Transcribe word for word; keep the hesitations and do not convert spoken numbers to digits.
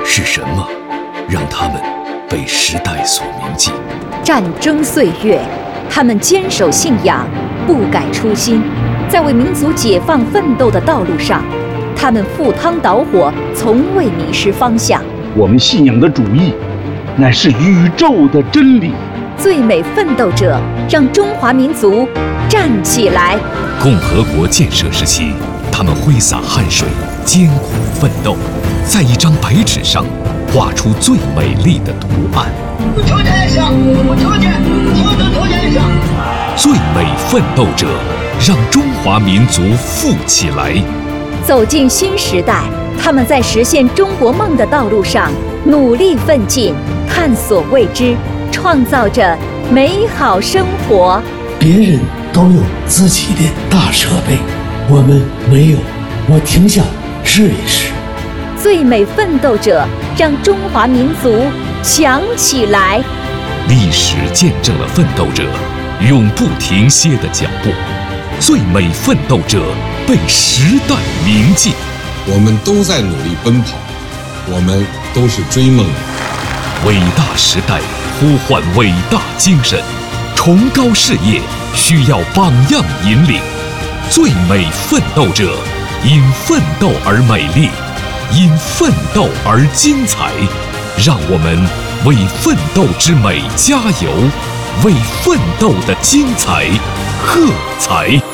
是什么让他们被时代所铭记？ 战争岁月，他们坚守信仰，不改初心，在为民族解放奋斗的道路上，他们赴汤蹈火，从未迷失方向。 我们信仰的主义，乃是宇宙的真理。 最美奋斗者，让中华民族站起来。 共和国建设时期，他们挥洒汗水，艰苦奋斗，在一张白纸上画出最美丽的图案。 条件上，无条件，条件条件上。 最美奋斗者，让中华民族富起来。 走进新时代，他们在实现中国梦的道路上努力奋进，探索未知，创造着美好生活。 别人都有自己的大设备，我们没有。我挺想试一试。 最美奋斗者，让中华民族强起来。 历史见证了奋斗者永不停歇的脚步，最美奋斗者被时代铭记。 我们都在努力奔跑，我们都是追梦的。 伟大时代呼唤伟大精神，崇高事业需要榜样引领。最美奋斗者，因奋斗而美丽，因奋斗而精彩。让我们为奋斗之美加油，为奋斗的精彩喝彩。